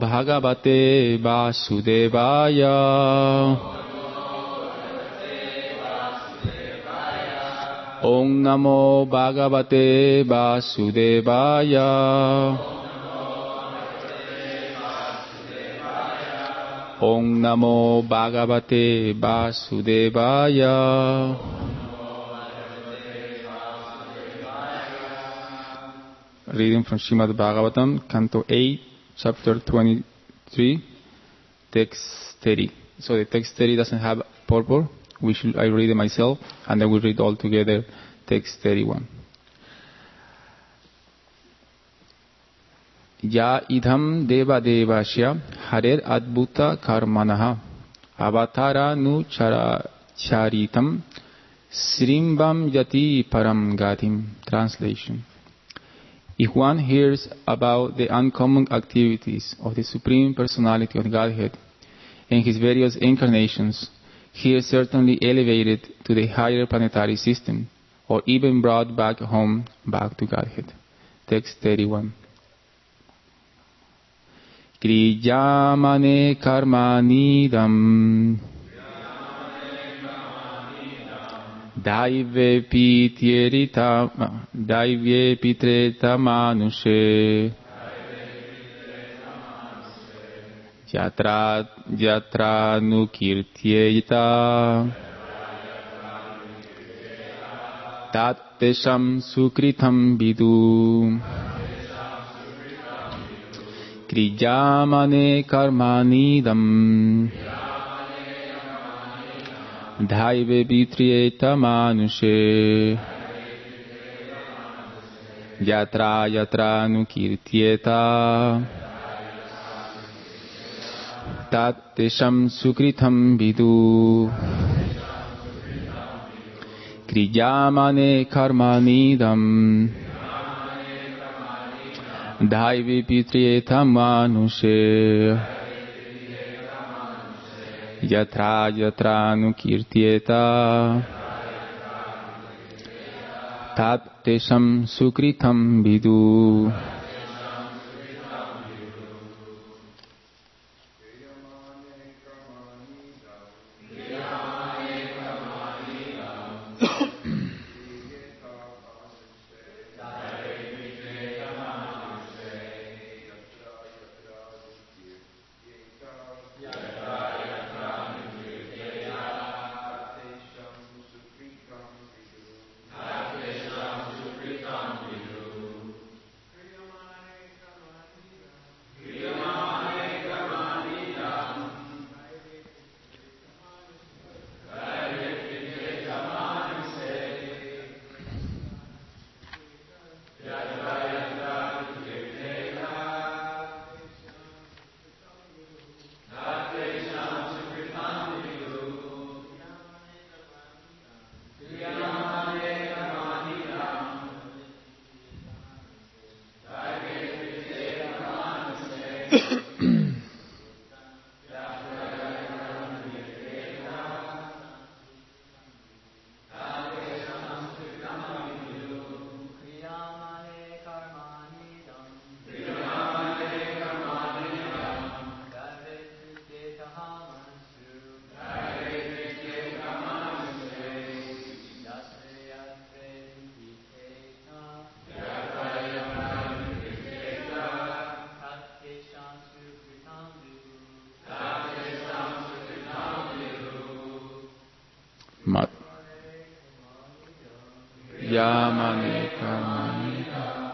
bhagavate vasudevaya. Om namo bhagavate vasudevaya. Om namo bhagavate vasudevaya. Reading from Srimad Bhagavatam, Canto 8, Chapter 23, Text 30. So the text 30 doesn't have purport. I read it myself, and then we read all together text 31. Ya idham deva devasya harer adbhuta karmanaha avatara nu charitam srimbam yati param gatim. Translation. If one hears about the uncommon activities of the Supreme Personality of Godhead and his various incarnations, he is certainly elevated to the higher planetary system, or even brought back home, back to Godhead. Text 31. Kriyamane karmanidam Daive pitreta manushe Yatra nukirtyeta Tattesham sukritam vidu Kriyamane karmanidam Dhaive pitreta manushe Yatra nukirtyeta Tattesham sukritam vidu Kriyamane karmanidam Dhaive pitreta manushe Yatra nukirtyeta Tattesham sukritam vidu. Yamane karmanidam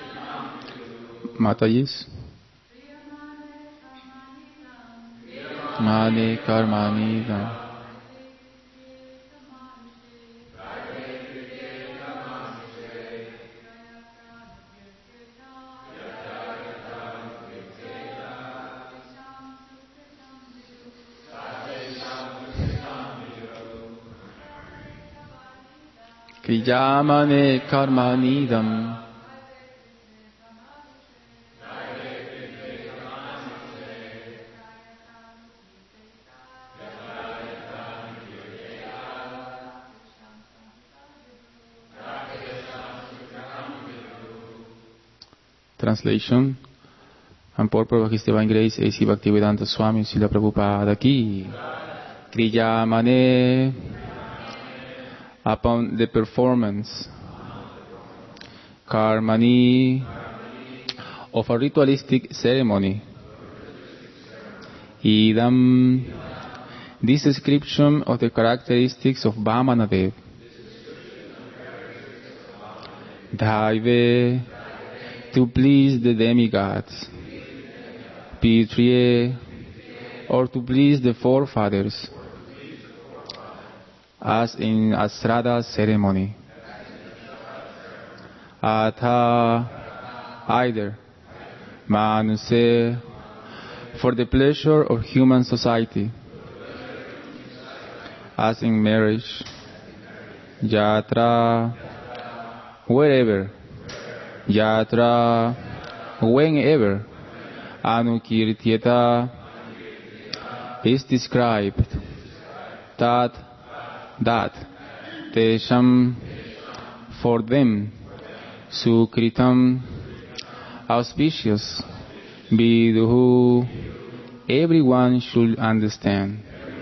Matajis. Mane karmani dam. Krijamane karmanidam. Translation. And purport of His Divine Grace, A.C. Bhaktivedanta Swami Srila Prabhupada ki. Krijamane, upon the performance, karmani, of a ritualistic ceremony, idam, this description of the characteristics of Vamanadev, dhaive, to please the demigods, pitriye, or to please the forefathers, as in a Shraddha ceremony. Atha, either, manuse, for the pleasure of human society, as in marriage. Yatra, wherever. Yatra, whenever. Anukirtyeta is described. That tesham, for them, sukritam, auspicious, viduhu, everyone should understand.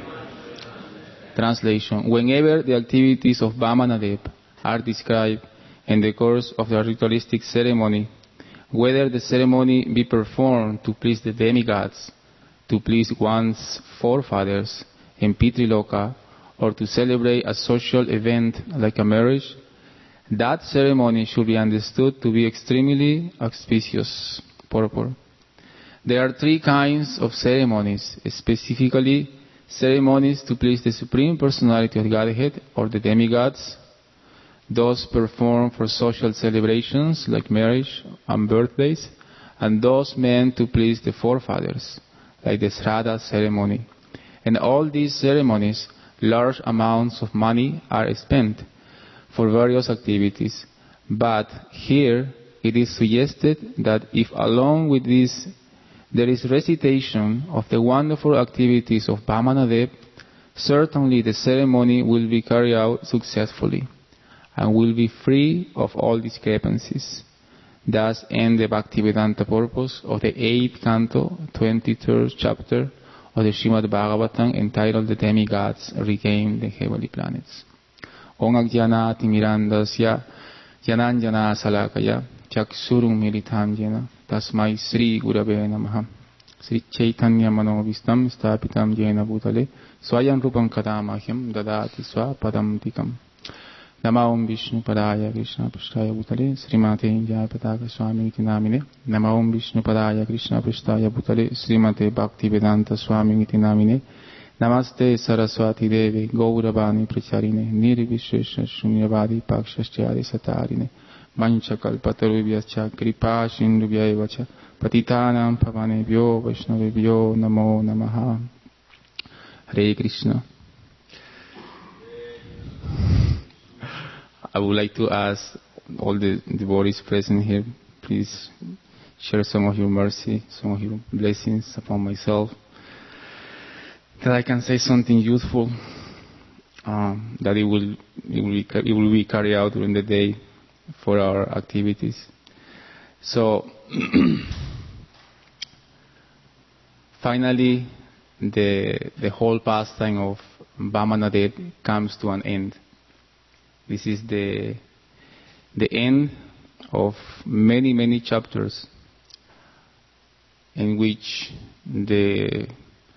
Translation. Whenever the activities of Vamanadev are described in the course of the ritualistic ceremony, whether the ceremony be performed to please the demigods, to please one's forefathers in Pitriloka, or to celebrate a social event like a marriage, that ceremony should be understood to be extremely auspicious. Purport. There are three kinds of ceremonies, specifically ceremonies to please the Supreme Personality of Godhead or the demigods, those performed for social celebrations like marriage and birthdays, and those meant to please the forefathers, like the Shraddha ceremony. In all these ceremonies, large amounts of money are spent for various activities. But here it is suggested that if along with this there is recitation of the wonderful activities of Vamanadev, certainly the ceremony will be carried out successfully and will be free of all discrepancies. Thus ends the Bhaktivedanta purpose of the 8th canto, 23rd chapter of the Srimad Bhagavatam, entitled The Demigods Regain the Heavenly Planets. Om Ajnana Timirandasya Jananjana Salakaya Chaksurum Militam Jena Tasmai Sri Gurave Namaha. Sri Chaitanya Manovistam Stapitam Jena Bhutale Swayam Rupam Kadamahyam Dadati Swapadam Tikam. Nama Om Vishnu Padaya Krishna Prasthaya Bhutale Srimate Jaya Pataka Swami Iti Namine. Nama Om Vishnu Padaya Krishna Prasthaya Bhutale Srimate Bhaktivedanta Swami Iti Namine. Namaste Saraswati Devi Gauravani Pracharine Nirvishesha Shunyavadi Pakshashyadi Satarine Mancha Kalpatarubhyacha Kripa Sindhubhyaevacha Patitanam Pavanebhyo Vaishnavebhyo Namo Namaha. Hare Krishna. I would like to ask all the devotees present here, please share some of your mercy, some of your blessings upon myself, that I can say something useful, that it will be carried out during the day for our activities. So, finally, the whole pastime of Vamanadev comes to an end. This is the end of many, many chapters in which the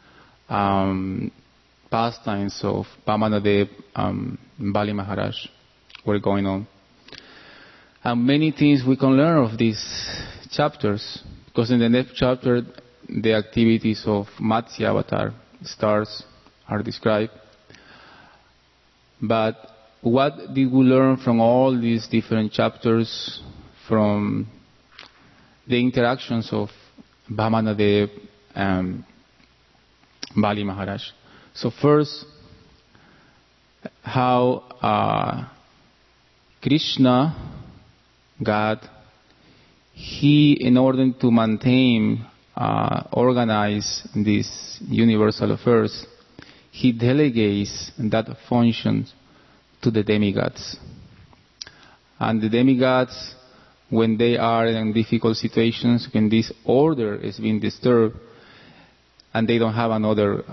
pastimes of Vamanadev and Bali Maharaj were going on. And many things we can learn of these chapters, because in the next chapter the activities of Matsya Avatar stars are described. But what did we learn from all these different chapters, from the interactions of Vamanadev and Bali Maharaj? So first, how Krishna, God, he, in order to maintain, organize these universal affairs, he delegates that function to the demigods. And the demigods, when they are in difficult situations, when this order is being disturbed, and they don't have another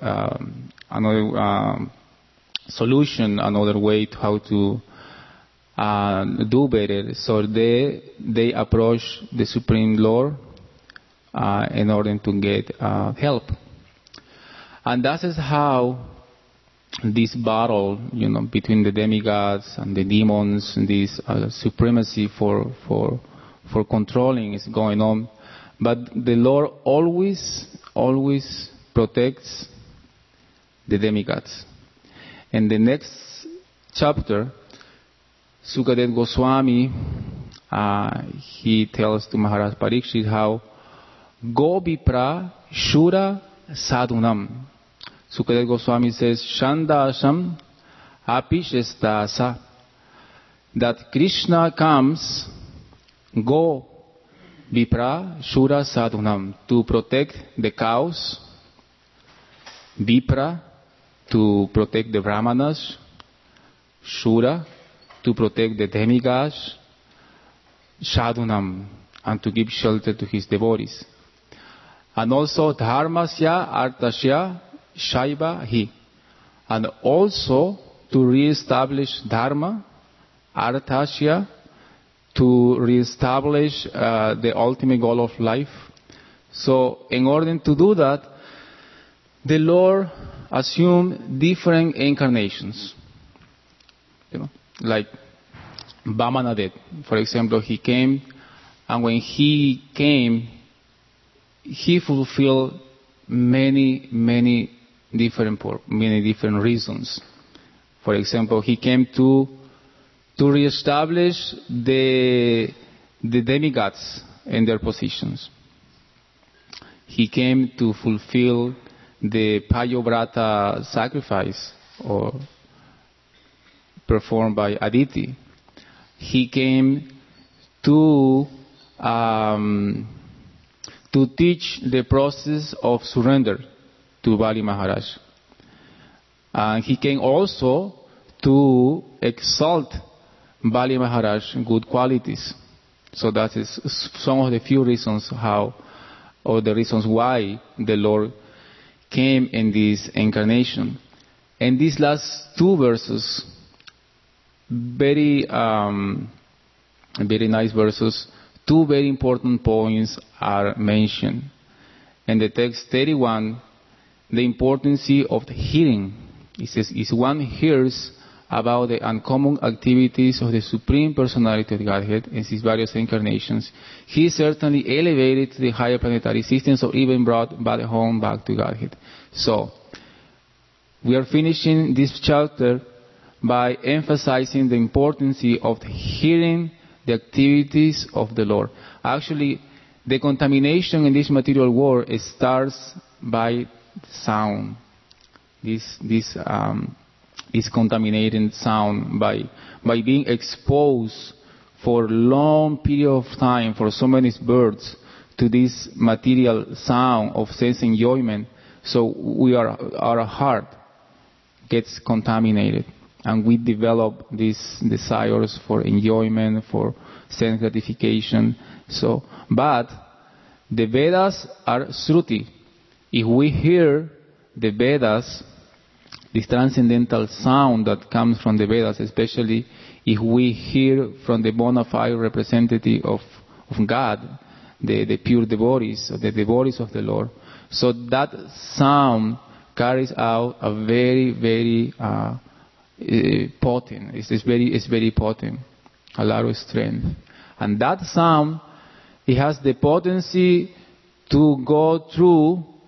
solution, another way to how to do better, so they approach the Supreme Lord in order to get help. And that is how this battle, between the demigods and the demons, and this supremacy for controlling is going on. But the Lord always protects the demigods. In the next chapter, Sukadev Goswami, he tells to Maharaj Parikshit how Go Vipra Shura Sadhunam. Sukadev Goswami says, Shandasam Apishestasa. That Krishna comes, Go Vipra Shura Sadhunam, to protect the cows, Vipra, to protect the Brahmanas, Shura, to protect the demigods, Sadhunam, and to give shelter to his devotees. And also Dharmasya Artasya Shaiva Hi, and also to re-establish Dharma, Artasya, to re-establish the ultimate goal of life. So in order to do that, the Lord assumed different incarnations. Like Vamanadev, for example, he came, and when he came, he fulfilled many different reasons. For example, he came to reestablish the demigods in their positions. He came to fulfill the Payovrata sacrifice, or performed by Aditi. He came to teach the process of surrender to Bali Maharaj. And he came also to exalt Bali Maharaj's good qualities. So that is some of the few reasons or the reasons why the Lord came in this incarnation. And these last two verses, very nice verses, two very important points are mentioned. In the text 31, the importance of hearing. It says, if one hears about the uncommon activities of the Supreme Personality of Godhead in his various incarnations, he is certainly elevated to the higher planetary systems, or even brought back home back to Godhead. So, we are finishing this chapter by emphasizing the importance of hearing the activities of the Lord. Actually, the contamination in this material world starts by sound. This contaminating sound, by being exposed for a long period of time, for so many birds, to this material sound of sense enjoyment. So our heart gets contaminated, and we develop these desires for enjoyment, for sense gratification. So, but the Vedas are Shruti. If we hear the Vedas, this transcendental sound that comes from the Vedas, especially if we hear from the bona fide representative of God, the pure devotees, or the devotees of the Lord. So that sound carries out a very potent. It's very potent, a lot of strength, and that sound, it has the potency to go through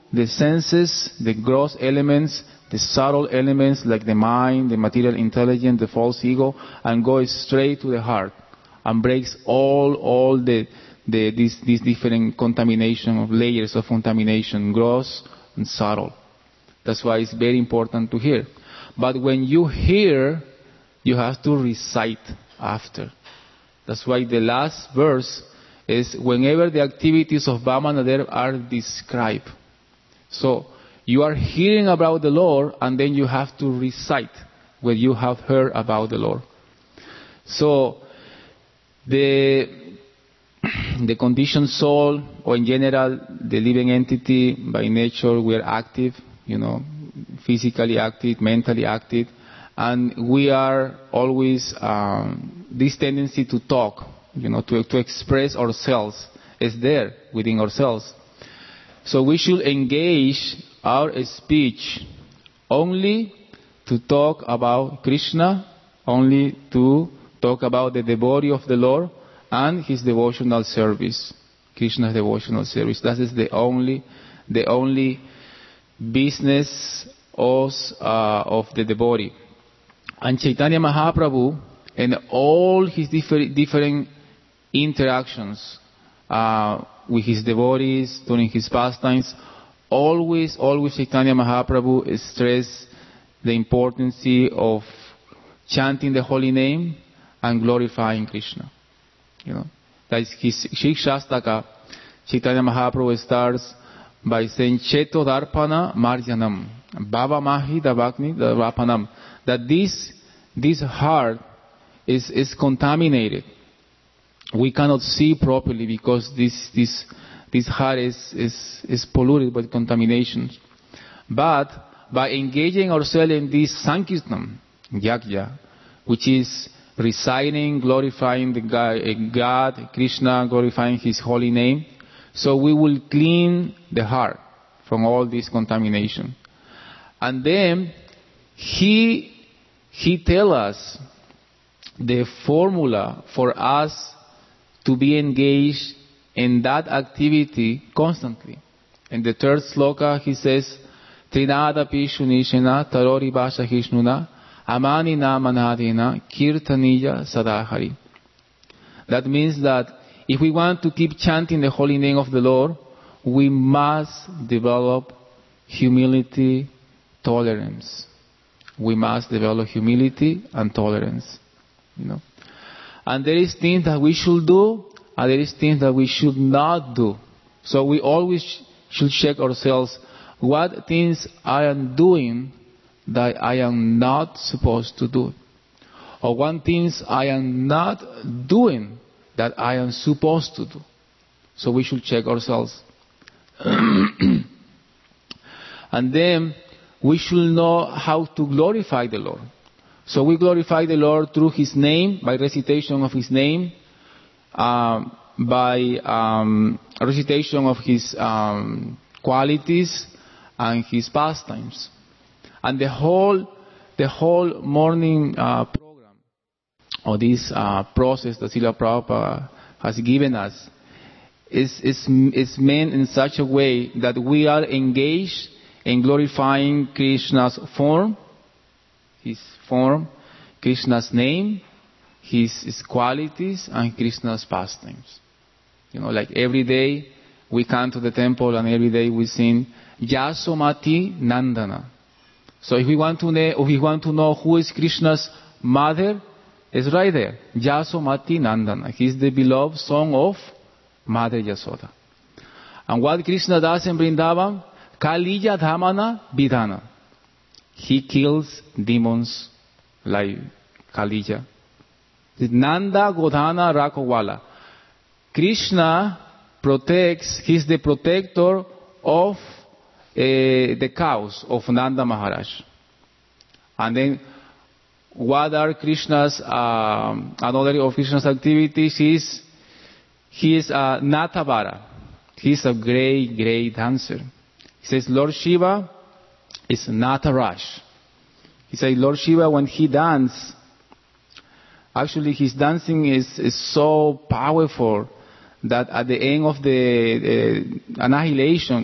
the senses, the gross elements, the subtle elements like the mind, the material intelligence, the false ego, and goes straight to the heart and breaks all these different contamination of layers of contamination, gross and subtle. That's why it's very important to hear. But when you hear, you have to recite after. That's why the last verse is whenever the activities of Vamana there are described. So you are hearing about the Lord, and then you have to recite what you have heard about the Lord. So the conditioned soul, or in general the living entity, by nature we are active, physically active, mentally active, and we are always this tendency to talk, to express ourselves is there within ourselves. So we should engage our speech only to talk about Krishna, only to talk about the devotee of the Lord and his devotional service, Krishna's devotional service. That is the only business of the devotee. And Chaitanya Mahaprabhu, in all his different interactions with his devotees during his pastimes, always Chaitanya Mahaprabhu stressed the importance of chanting the holy name and glorifying Krishna. That is his Shikshastaka. Chaitanya Mahaprabhu starts by saying Cheto Darpana Marjanam, Baba Mahi Davakni Davapanam, that this heart is contaminated. We cannot see properly because this heart is polluted by contaminations. But by engaging ourselves in this Sankirtan, Yajna, which is reciting, glorifying the God, Krishna, glorifying his holy name, so we will clean the heart from all this contamination. And then he tells us the formula for us to be engaged in that activity constantly. In the third sloka he says, Trinadapi shunishena tarori basha hishnuna amanina manadina kirtaniya sadahari. That means that if we want to keep chanting the holy name of the Lord, we must develop humility, tolerance. We must develop humility and tolerance. And there is things that we should do, and there is things that we should not do. So we always should check ourselves, what things I am doing that I am not supposed to do, or what things I am not doing that I am supposed to do. So we should check ourselves. And then we should know how to glorify the Lord. So we glorify the Lord through his name, by recitation of his name, by recitation of his qualities and his pastimes. And the whole morning program, or this process that Srila Prabhupada has given us, is meant in such a way that we are engaged in glorifying Krishna's form, Krishna's name, his qualities, and Krishna's pastimes. Like every day we come to the temple and every day we sing Yasomati Nandana. So if we want to know who is Krishna's mother, it's right there. Yasomati Nandana. He is the beloved son of Mother Yasoda. And what Krishna does in Vrindavan? Kaliya Dhamana Vidhana. He kills demons like Kaliya. Nanda Godhana Rakowala. Krishna protects, he's the protector of the cows of Nanda Maharaj. And then what are Krishna's, another of Krishna's activities is, he is a Natavara. He's a great dancer. He says Lord Shiva is Nataraj. He says Lord Shiva, when he dances, actually his dancing is so powerful that at the end of the annihilation,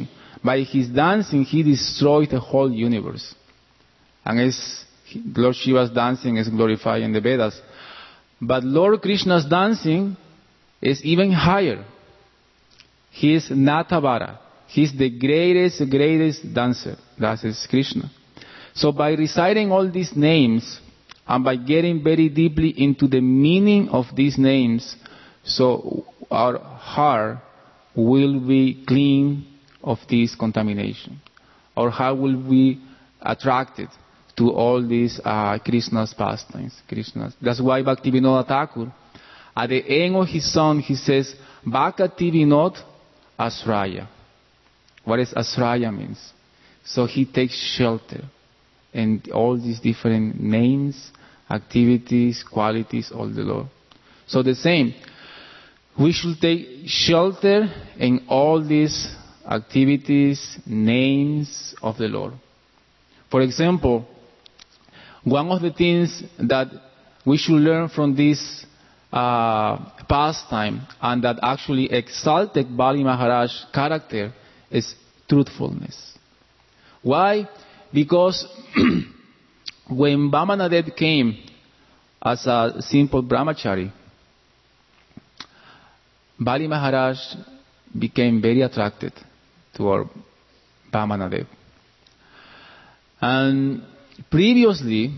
By his dancing, he destroyed the whole universe. And as Lord Shiva's dancing is glorified in the Vedas. But Lord Krishna's dancing is even higher. He is Natavara. He is the greatest dancer. That is Krishna. So by reciting all these names, and by getting very deeply into the meaning of these names, so our heart will be clean of this contamination. Our heart will be attracted to all these Krishna's pastimes. That's why Bhaktivinoda Thakur, at the end of his song, he says, Bhakti Vinod Asraya. What is Asraya means? So he takes shelter in all these different names, activities, qualities of the Lord. So the same, we should take shelter in all these activities, names of the Lord. For example, one of the things that we should learn from this pastime, and that actually exalted Bali Maharaj's character, is truthfulness. Why? Because when Vamanadev came as a simple brahmachari, Bali Maharaj became very attracted toward Vamanadev. And previously,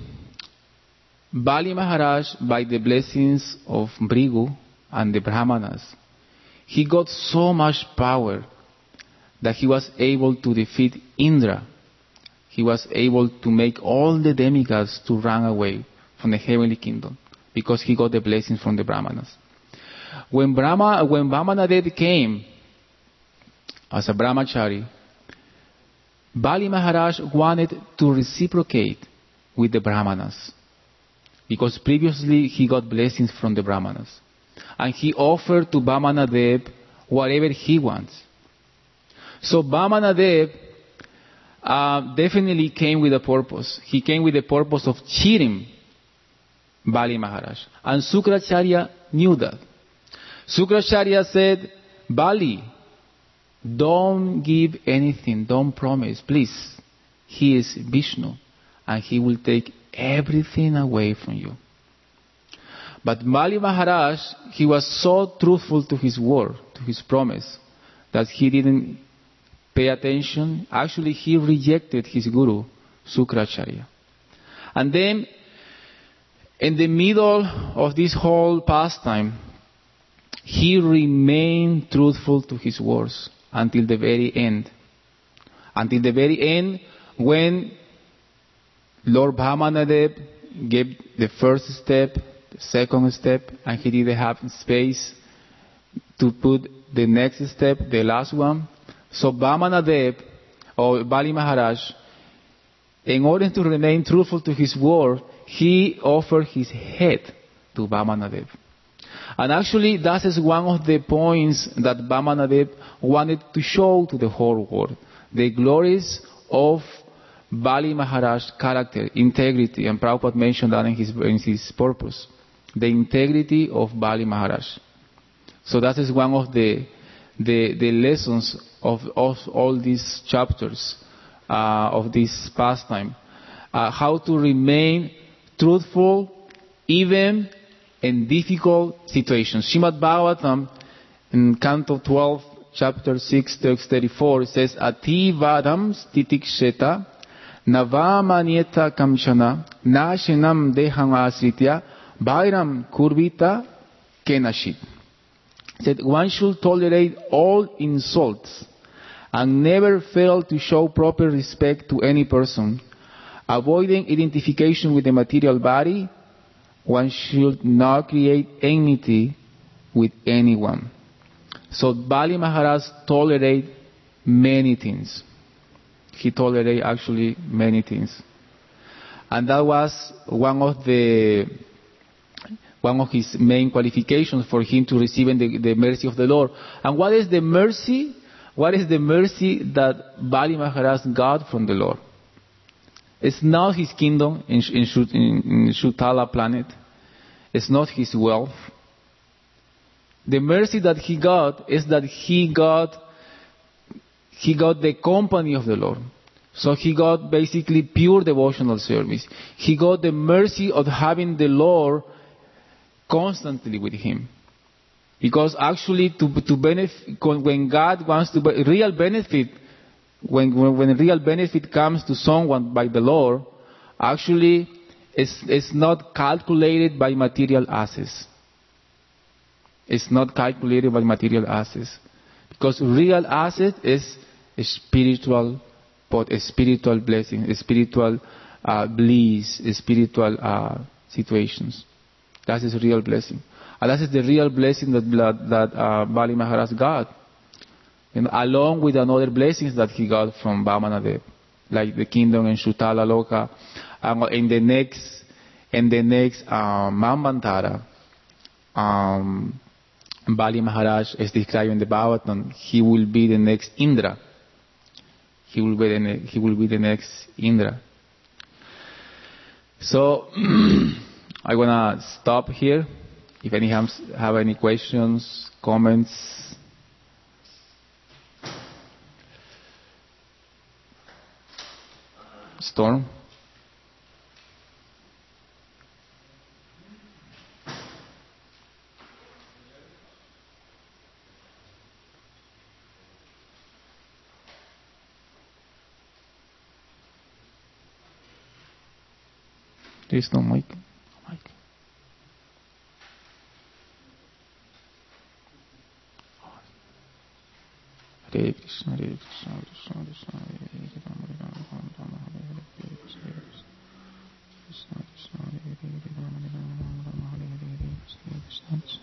Bali Maharaj, by the blessings of Bhrigu and the Brahmanas, he got so much power that he was able to defeat Indra. He was able to make all the demigods to run away from the heavenly kingdom because he got the blessings from the Brahmanas. When Vamanadev came as a brahmachari, Bali Maharaj wanted to reciprocate with the Brahmanas because previously he got blessings from the Brahmanas. And he offered to Vamanadev whatever he wants. So Vamanadev definitely came with a purpose. He came with the purpose of cheating Bali Maharaj. And Sukracharya knew that. Sukracharya said, Bali, don't give anything, don't promise, please. He is Vishnu and he will take everything away from you. But Bali Maharaj, he was so truthful to his word, to his promise, that he didn't pay attention. Actually, he rejected his guru, Sukracharya. And then, in the middle of this whole pastime, he remained truthful to his words until the very end. Until the very end, when Lord Vamanadev gave the first step, the second step, and he didn't have space to put the next step, the last one. So Vamanadev, or Bali Maharaj, in order to remain truthful to his word, he offered his head to Vamanadev. And actually, that is one of the points that Vamanadev wanted to show to the whole world. The glories of Bali Maharaj's character, integrity, and Prabhupada mentioned that in his purpose. The integrity of Bali Maharaj. So that is one of the lessons of all these chapters of this pastime. How to remain truthful even in difficult situations. Srimad Bhagavatam in Canto 12, chapter 6, text 34 says, Ati vadam stitiksheta navamanyeta kamchana nashinam deham asritya bhairam kurvita kenashit. Said one should tolerate all insults and never fail to show proper respect to any person. Avoiding identification with the material body, one should not create enmity with anyone. So Bali Maharaj tolerated many things. He tolerated actually many things. And that was one of his main qualifications for him to receive the mercy of the Lord. And what is the mercy? What is the mercy that Bali Maharaj got from the Lord? It's not his kingdom in Shutala planet. It's not his wealth. The mercy that he got is that he got he got the company of the Lord. So he got basically pure devotional service. He got the mercy of having the Lord constantly with him. Because actually to benefit, when God wants to, real benefit, when real benefit comes to someone by the Lord, actually it's not calculated by material assets. It's not calculated by material assets. Because real asset is a spiritual blessing, a spiritual bliss, a spiritual situations. That is real blessing. And that is the real blessing that Bali Maharaj got. Along with another blessings that he got from Vamanadev, like the kingdom in Shutala Loka. In the next Manvantara, Bali Maharaj is described in the Bhagavatam, he will be the next Indra. He will be the next Indra. So I wanna stop here. If any have any questions, comments. Storm. There is no mic. Hare Krishna, Hare Krishna, Krishna Krishna, Hare Rama, Rama Rama, Hare Krishna, Krishna Krishna, Hare Rama, Rama Hare Krishna, Krishna.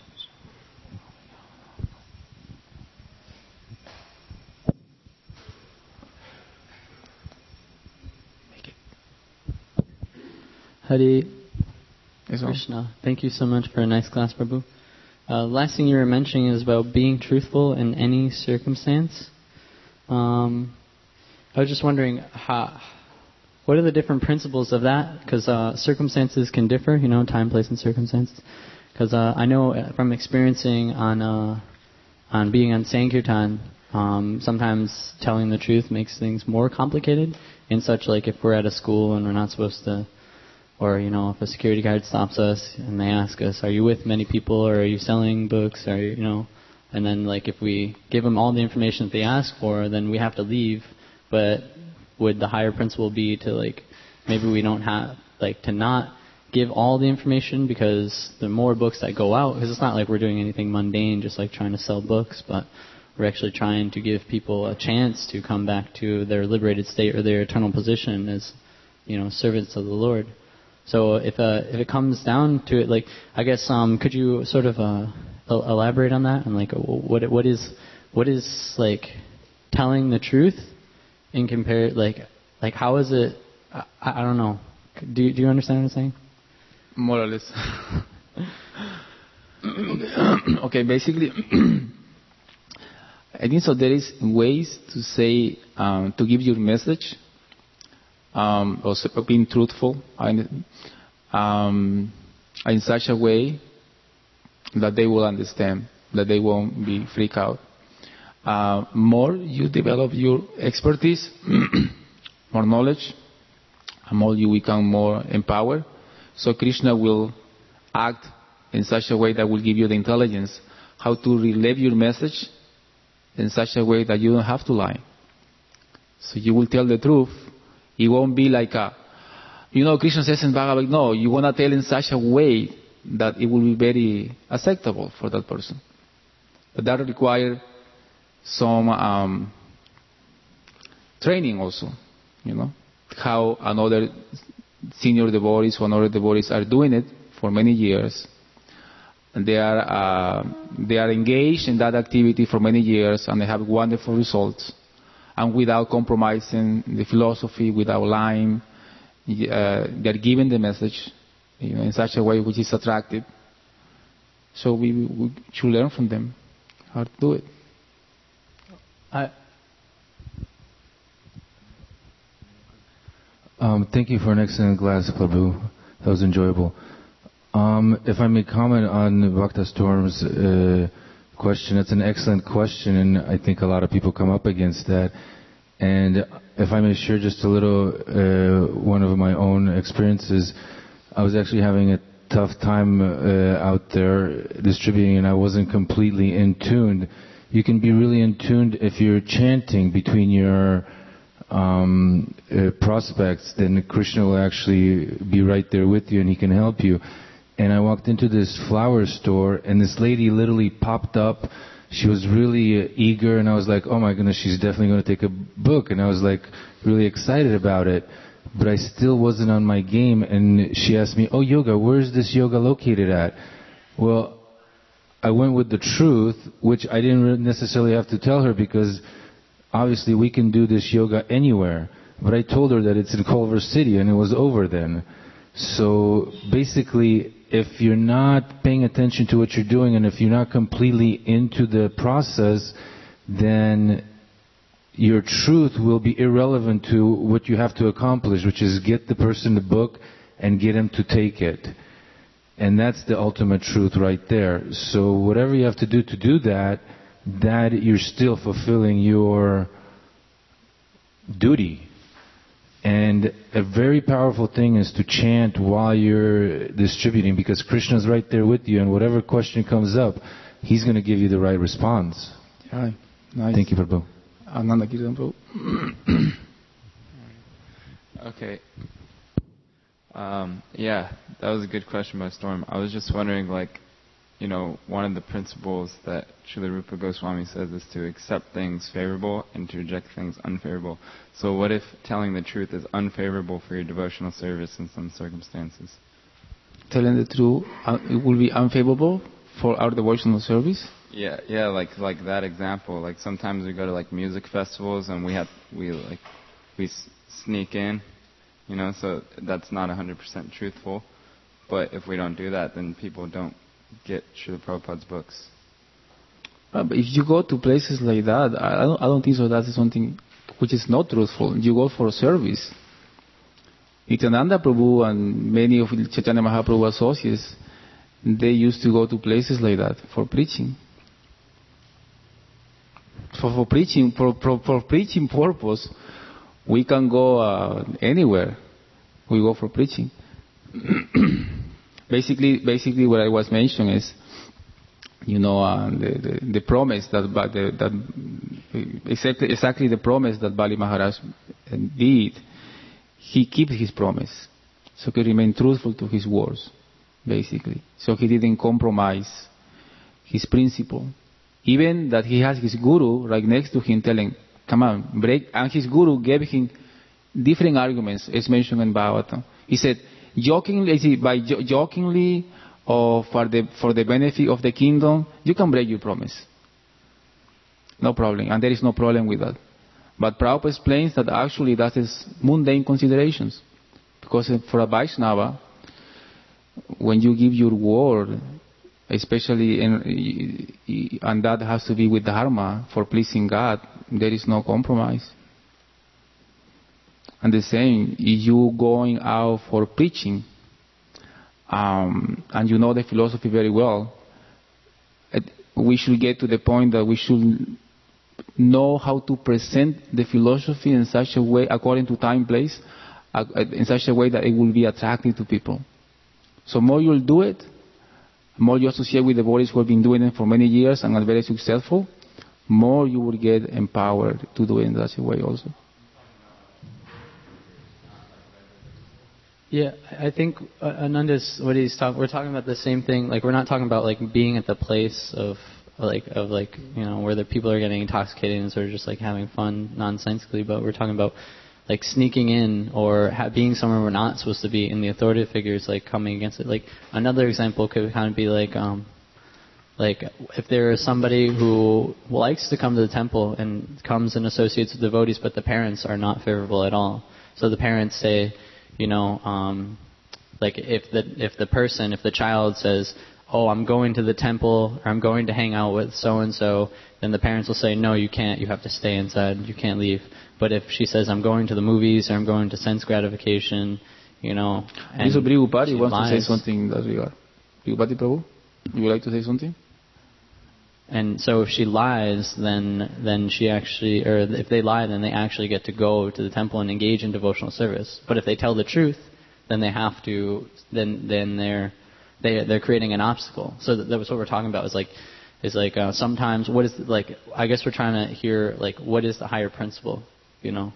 Hare Krishna. Thank you so much for a nice class, Prabhu. Last thing you were mentioning is about being truthful in any circumstance. I was just wondering, what are the different principles of that? Because circumstances can differ, time, place, and circumstances. Because I know from experiencing on being on Sankirtan, sometimes telling the truth makes things more complicated. In such, like if we're at a school and we're not supposed to, or if a security guard stops us and they ask us, "Are you with many people, or are you selling books?" Or and then like if we give them all the information that they ask for, then we have to leave. But would the higher principle be to maybe we don't have to not give all the information, because the more books that go out, because it's not like we're doing anything mundane, just like trying to sell books, but we're actually trying to give people a chance to come back to their liberated state or their eternal position as servants of the Lord. So if it comes down to it, I guess could you sort of elaborate on that, and what is telling the truth in compare how is it? I don't know. Do you understand what I'm saying? More or less. Okay, basically, I think so. There is ways to say to give your message. Also being truthful in such a way that they will understand, that they won't be freaked out. More you develop your expertise, more knowledge, and more you become more empowered. So Krishna will act in such a way that will give you the intelligence how to relay your message in such a way that you don't have to lie. So you will tell the truth. It won't be like Krishna says in Bhagavad, no, you want to tell in such a way that it will be very acceptable for that person. But that requires some training also, how another senior devotees or another devotees are doing it for many years. And they are engaged in that activity for many years, and they have wonderful results. And without compromising the philosophy, without lying, they are giving the message, in such a way which is attractive. So we should learn from them how to do it. Thank you for an excellent class, Prabhu. That was enjoyable. If I may comment on Bhakta Storm's question. It's an excellent question, and I think a lot of people come up against that. And if I may share just a little, one of my own experiences, I was actually having a tough time out there distributing, and I wasn't completely in tune. You can be really in tune if you're chanting between your prospects, then Krishna will actually be right there with you and he can help you. And I walked into this flower store and this lady literally popped up. She was really eager and I was like, oh my goodness, she's definitely going to take a book. And I was like really excited about it. But I still wasn't on my game, and she asked me, oh, yoga, where is this yoga located at? Well, I went with the truth, which I didn't necessarily have to tell her because obviously we can do this yoga anywhere. But I told her that it's in Culver City, and it was over then. So basically, if you're not paying attention to what you're doing, and if you're not completely into the process, then your truth will be irrelevant to what you have to accomplish, which is get the person the book and get him to take it. And that's the ultimate truth right there. So whatever you have to do that you're still fulfilling your duty. And a very powerful thing is to chant while you're distributing, because Krishna's right there with you, and whatever question comes up, he's going to give you the right response. Yeah, nice. Thank you, Prabhu. Ananda Kirtan Prabhu. Okay. Yeah, that was a good question by Storm. I was just wondering, one of the principles that Srila Rupa Goswami says is to accept things favorable and to reject things unfavorable. So what if telling the truth is unfavorable for your devotional service in some circumstances? Telling the truth, it will be unfavorable for our devotional service? Yeah, like that example. Like sometimes we go to music festivals and we sneak in, so that's not 100% truthful. But if we don't do that, then people don't get Srila Prabhupada's books. But if you go to places like that, I don't think so. That's something which is not truthful. You go for a service. Nityananda Prabhu and many of Chaitanya Mahaprabhu associates, they used to go to places like that for preaching. For preaching purpose, we can go anywhere. We go for preaching. Basically, what I was mentioning is, the promise that exactly the promise that Bali Maharaj did. He kept his promise, so he remained truthful to his words, basically. So he didn't compromise his principle. Even that he has his guru right next to him telling, come on, break. And his guru gave him different arguments, as mentioned in Bhagavatam. He said, jokingly or for the benefit of the kingdom, you can break your promise. No problem. And there is no problem with that. But Prabhupada explains that actually that is mundane considerations. Because for a Vaishnava, when you give your word, especially and that has to be with dharma, for pleasing God, there is no compromise. And the same, if you going out for preaching, and you know the philosophy very well, we should get to the point that we should know how to present the philosophy in such a way, according to time, place, in such a way that it will be attractive to people. So more you'll do it, more you associate with the devotees who have been doing it for many years and are very successful, more you will get empowered to do it in such a way also. Yeah, I think Ananda's we're talking about the same thing. We're not talking about being at the place of where the people are getting intoxicated and sort of just having fun nonsensically, but we're talking about sneaking in or being somewhere we're not supposed to be, and the authoritative figures coming against it. Another example could kind of be if there is somebody who likes to come to the temple and comes and associates with devotees, but the parents are not favorable at all. So the parents say, if the child says, oh, I'm going to the temple, or I'm going to hang out with so-and-so, then the parents will say, no, you can't, you have to stay inside, you can't leave. But if she says, I'm going to the movies, or I'm going to sense gratification, and so Prabhupada wants to say something in that regard. Prabhupada Prabhu, you would like to say something? And so if she lies, then she actually, or if they lie, then they actually get to go to the temple and engage in devotional service. But if they tell the truth, then they have to, then they're creating an obstacle. So that was what we're talking about. Is like sometimes what is like, I guess we're trying to hear like what is the higher principle, you know?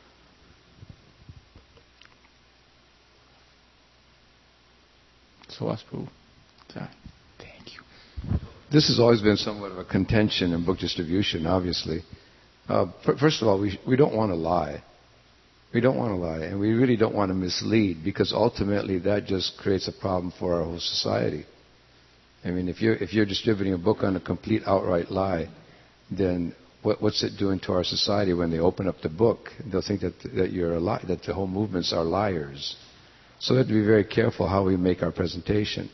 So Prabhu. Thank you. This has always been somewhat of a contention in book distribution, obviously. First of all, we don't want to lie. We don't want to lie, and we really don't want to mislead, because ultimately that just creates a problem for our whole society. I mean, if you're distributing a book on a complete outright lie, then what's it doing to our society when they open up the book? They'll think that you're a lie, that the whole movements are liars. So we have to be very careful how we make our presentation.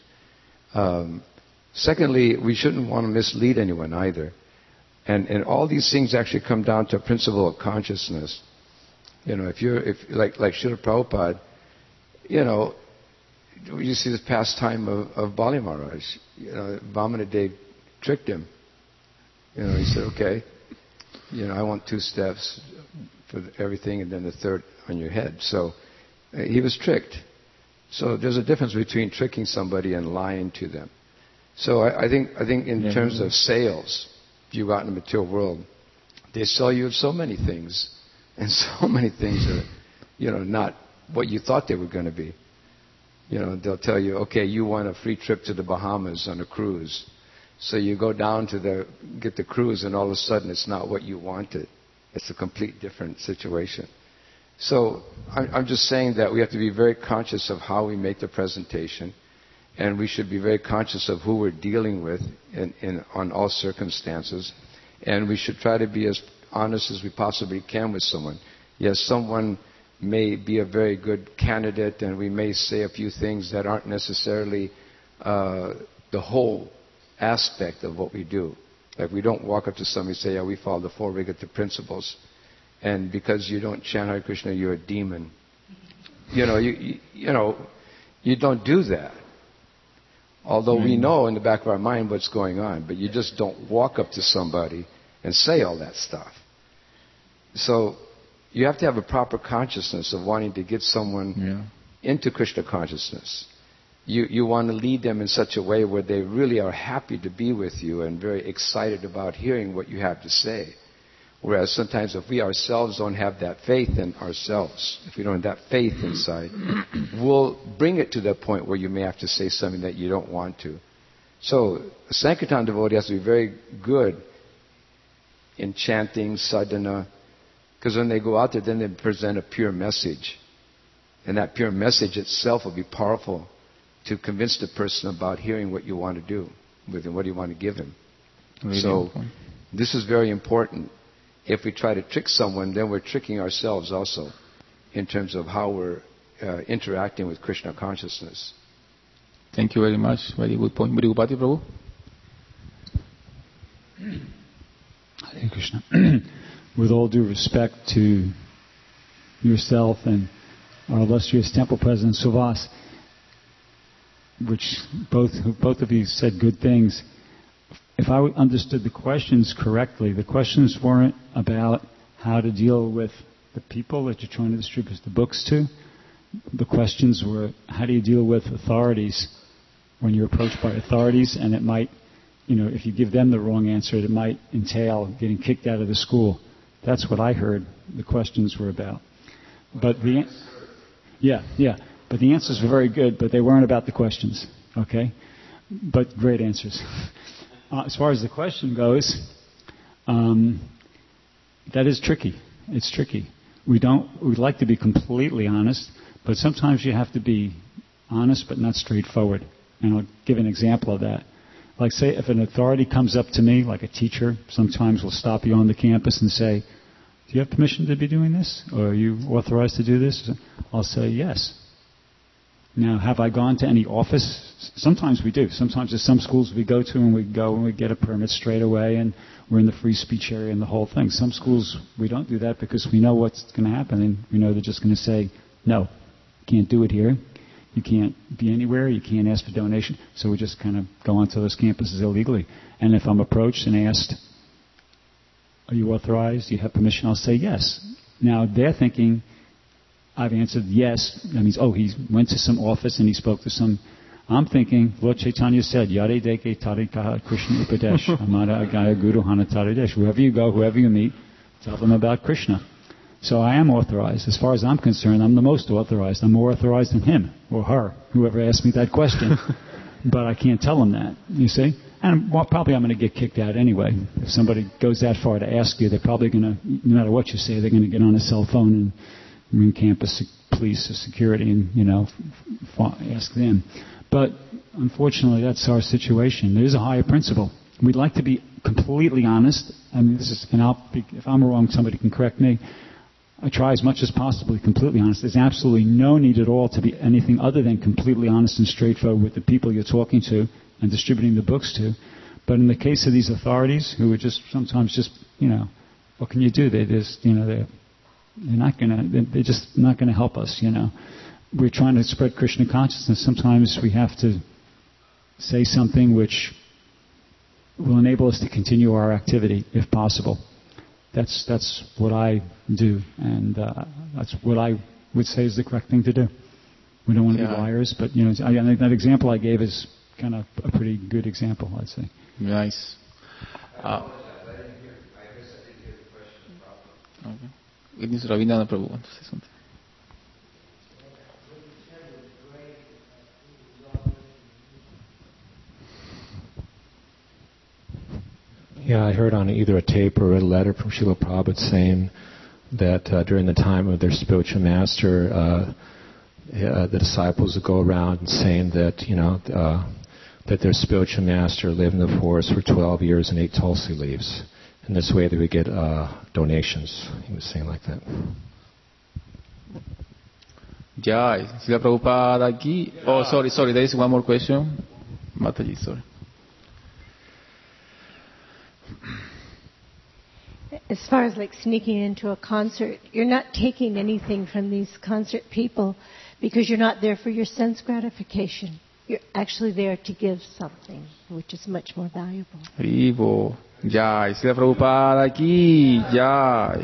Secondly, we shouldn't want to mislead anyone either. And all these things actually come down to a principle of consciousness. You know, if like Srila Prabhupada, you know, you see this pastime of Bali Maharaj. You know, Vamanadev tricked him. You know, he said, okay, you know, I want 2 steps for everything and then the third on your head. So he was tricked. So there's a difference between tricking somebody and lying to them. So I think in terms of sales, if you go out in the material world, they sell you so many things, and so many things are, you know, not what you thought they were going to be. You know, they'll tell you, okay, you want a free trip to the Bahamas on a cruise. So you go down to get the cruise, and all of a sudden it's not what you wanted. It's a complete different situation. So I'm just saying that we have to be very conscious of how we make the presentation, and we should be very conscious of who we're dealing with on all circumstances, and we should try to be as honest as we possibly can with someone. Yes, someone may be a very good candidate, and we may say a few things that aren't necessarily the whole aspect of what we do. Like, we don't walk up to somebody and say, yeah, we follow the 4 Rigata principles, and because you don't chant Hare Krishna, you're a demon. You know, you don't do that. Although we know in the back of our mind what's going on, but you just don't walk up to somebody and say all that stuff. So you have to have a proper consciousness of wanting to get someone into Krishna consciousness. You want to lead them in such a way where they really are happy to be with you and very excited about hearing what you have to say. Whereas sometimes if we ourselves don't have that faith in ourselves, if we don't have that faith inside, we'll bring it to that point where you may have to say something that you don't want to. So a Sankirtan devotee has to be very good in chanting, sadhana, because when they go out there, then they present a pure message. And that pure message itself will be powerful to convince the person about hearing what you want to do with him, what do you want to give him. Really so important. This is very important. If we try to trick someone, then we're tricking ourselves also in terms of how we're interacting with Krishna consciousness. Thank you very much. Very good point. Bhagavati Prabhu. Hare Krishna. With all due respect to yourself and our illustrious temple president Suvas, which both of you said good things. If I understood the questions correctly, the questions weren't about how to deal with the people that you're trying to distribute the books to. The questions were, how do you deal with authorities when you're approached by authorities, and it might, if you give them the wrong answer, it might entail getting kicked out of the school. That's what I heard the questions were about. But but the answers were very good, but they weren't about the questions, okay? But great answers. As far as the question goes, that is tricky. It's tricky. We'd like to be completely honest, but sometimes you have to be honest but not straightforward. And I'll give an example of that. Like, say, if an authority comes up to me, like a teacher, sometimes will stop you on the campus and say, do you have permission to be doing this? Or are you authorized to do this? I'll say yes. Now, have I gone to any office? Sometimes we do. Sometimes there's some schools we go to and we get a permit straight away and we're in the free speech area and the whole thing. Some schools we don't do that because we know what's going to happen and we know they're just going to say, no, can't do it here. You can't be anywhere. You can't ask for donation. So we just kind of go onto those campuses illegally. And if I'm approached and asked, are you authorized? Do you have permission? I'll say yes. Now, they're thinking I've answered yes. That means, he went to some office and he spoke to some. I'm thinking, Lord Chaitanya said, Yare Deke Tarikaha Krishna Upadesh, Amara Agaya Guru Hana Taradesh. Whoever you go, whoever you meet, tell them about Krishna. So I am authorized. As far as I'm concerned, I'm the most authorized. I'm more authorized than him or her, whoever asked me that question. But I can't tell them that, you see? And probably I'm going to get kicked out anyway. If somebody goes that far to ask you, they're probably going to, no matter what you say, they're going to get on a cell phone and ring campus police or security and, ask them. But unfortunately, that's our situation. There is a higher principle. We'd like to be completely honest. I mean, if I'm wrong, somebody can correct me. I try as much as possible to be completely honest. There's absolutely no need at all to be anything other than completely honest and straightforward with the people you're talking to and distributing the books to. But in the case of these authorities, who are sometimes what can you do? They're just they're just not gonna help us. We're trying to spread Krishna consciousness. Sometimes we have to say something which will enable us to continue our activity, if possible. That's what I do, and that's what I would say is the correct thing to do. We don't want to be liars, but that example I gave is kind of a pretty good example, I'd say. Nice. It is Ravindranath Prabhu. Want to say something? Yeah, I heard on either a tape or a letter from Srila Prabhupada saying that during the time of their spiritual master, the disciples would go around and saying that, that their spiritual master lived in the forest for 12 years and ate tulsi leaves. In this way they would get donations. He was saying like that. Jai. Srila Prabhupada aquí. Oh, sorry. There is one more question. Mataji, sorry. As far as like sneaking into a concert, you're not taking anything from these concert people because you're not there for your sense gratification. You're actually there to give something, which is much more valuable. Vivo. Jai. Srila Prabhupada aquí. Jai.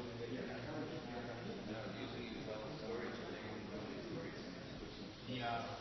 Yeah.